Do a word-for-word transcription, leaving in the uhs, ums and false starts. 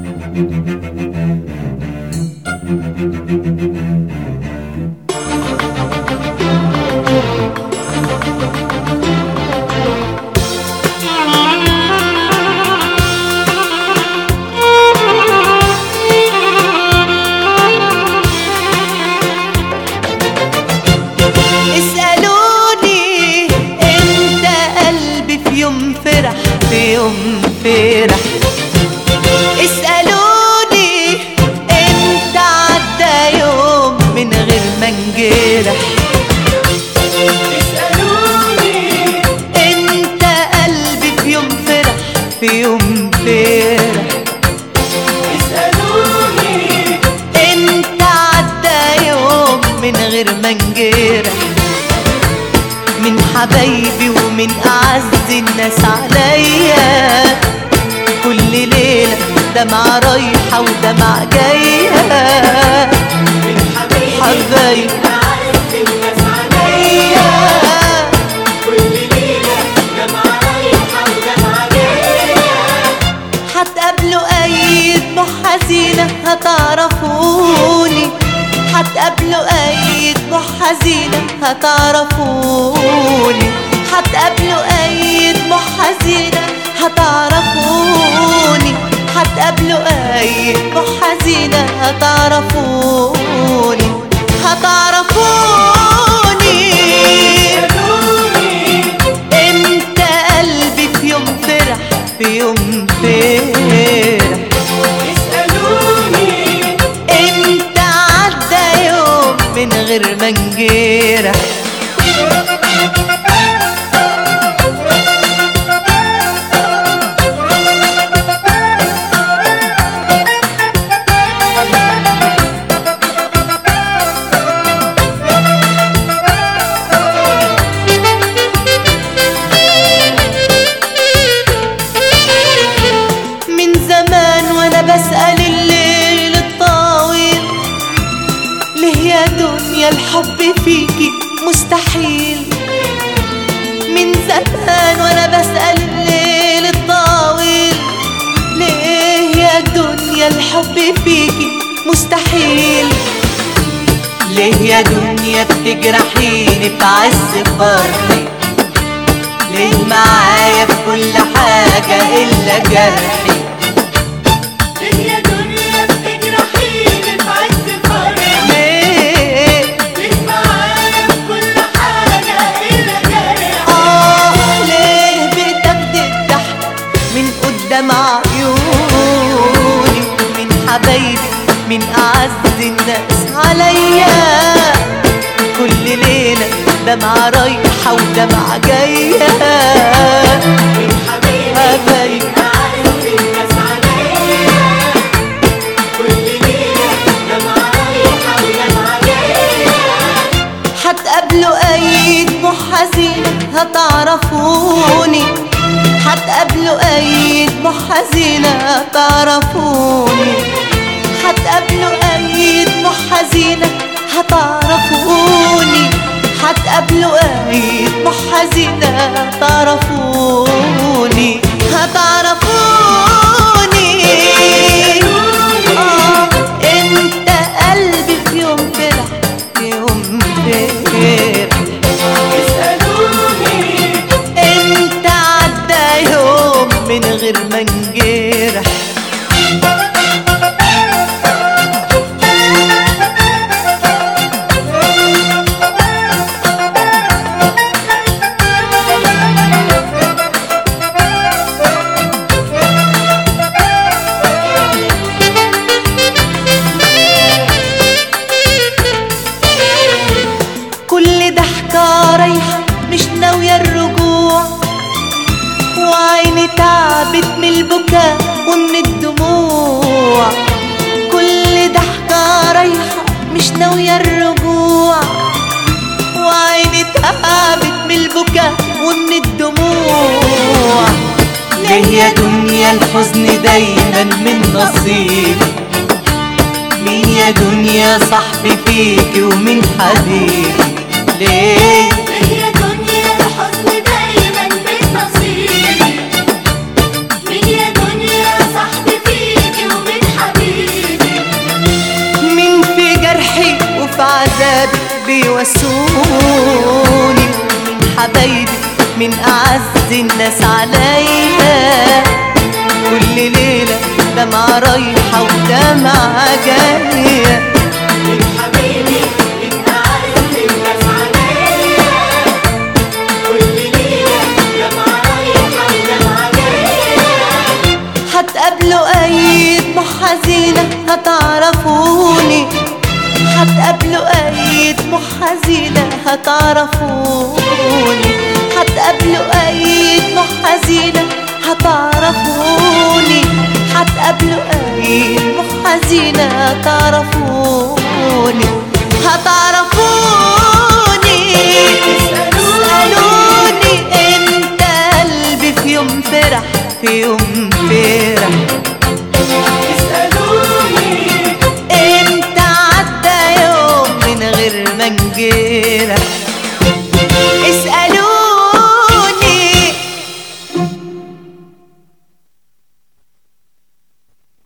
اسألوني انت قلبي في يوم فرح، في يوم فرح. اسألوني انت عدى يوم من غير ما انجرح. اسألوني انت قلبي في يوم فرح، في يوم فرح. اسألوني انت عدى يوم من غير ما انجرح. من حبايبي ومن أعز الناس عليا، كل ليلة دمعة رايحة ودمعة جاية. من حبايبي ومن أعز الناس عليا، كل ليلة دمعة رايحة ودمعة جاية. هتقابلوا أي دموع حزينة هتعرفوني، هتقابلوا أي دموع حزينة هتعرفوني، هتقابلوا أي دموع حزينة هتعرفوني، هتقابلوا أي دموع حزينة هتعرفوني، هتعرفوني. انت قلبي في يوم فرح، في يوم فرح. من غير ما انجرح. من زمان وانا بسأل الليل الطويل، ليه يا دنيا الحب فيكي مستحيل؟ من زمان وانا بسأل الليل الطويل، ليه يا دنيا الحب فيكي مستحيل؟ ليه يا دنيا بتجرحيني في عز فرحي؟ ليه معايا في كل حاجة إلا جرحي؟ ليه يا دنيا بتجرحيني في عز فرحي؟ ليه؟ ليه معايا في كل حاجة إلا جرحي؟ آه ليه بتاخدي الضحك من قدام عيوني؟ من حبايبي من أعز الناس عليا، كل ليلة دمعة رايحة ودمعة جاية. من حبايبي من أعز الناس عليا، كل ليلة دمعة رايحة ودمعة جاية. هتقابلوا أي دموع حزينة هتعرفوني، هتقابلوا أي دموع حزينة هتعرفوني، هتقابلوا أي دموع حزينة هتعرفوني، هتقابلوا أي دموع حزينة هتعرفوني، هتعرفوني. آه انت قلبي في يوم فرح، في يوم فرح. اسألوني انت عدى يوم من غير ما انجرح. كل ضحكة رايحة مش ناوية الرجوع، وعيني تعبت من البكاء ومن الدموع. كل ضحكة رايحة مش ناوية الرجوع، وعيني تعبت من البكاء ومن الدموع. ليه يا دنيا الحزن دايما من نصيبي؟ مين يا دنيا صاحبي فيكي ومين حبيبي؟ ليه؟ ليه يا دنيا الحزن دايما من نصيبي؟ مين يا دنيا صاحبي فيكي ومين من أعز الناس عليا، كل ليلة دمعة رايحة ودمعة جاية. من حبيبي من أعز الناس عليا، كل ليلة دمعة رايحة ودمعة جاية. هتقابلوا أي دموع حزينة هتعرفوني، هتقابلوا أي دموع حزينة هتعرفوني، هتقابلوا أي دموع حزينة هتعرفوني، هتقابلوا أي دموع حزينة هتعرفوني.